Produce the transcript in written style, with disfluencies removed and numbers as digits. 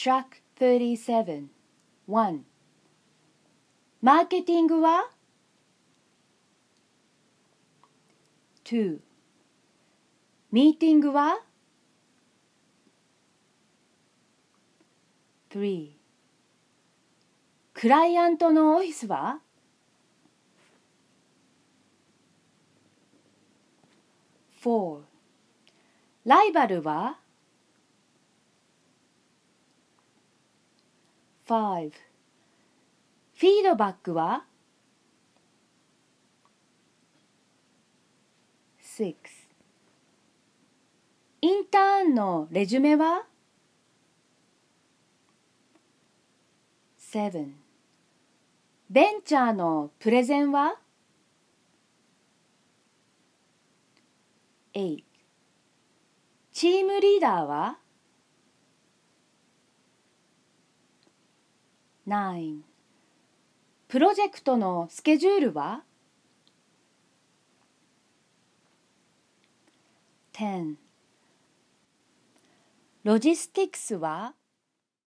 Track 37 1マーケティングは 2ミーティングは 3クライアントのオフィスは 4ライバルは 5フィードバックは 6インターンのレジュメは 7ベンチャーのプレゼンは 8チームリーダーは 9プロジェクトのスケジュールは 10ロジスティクスは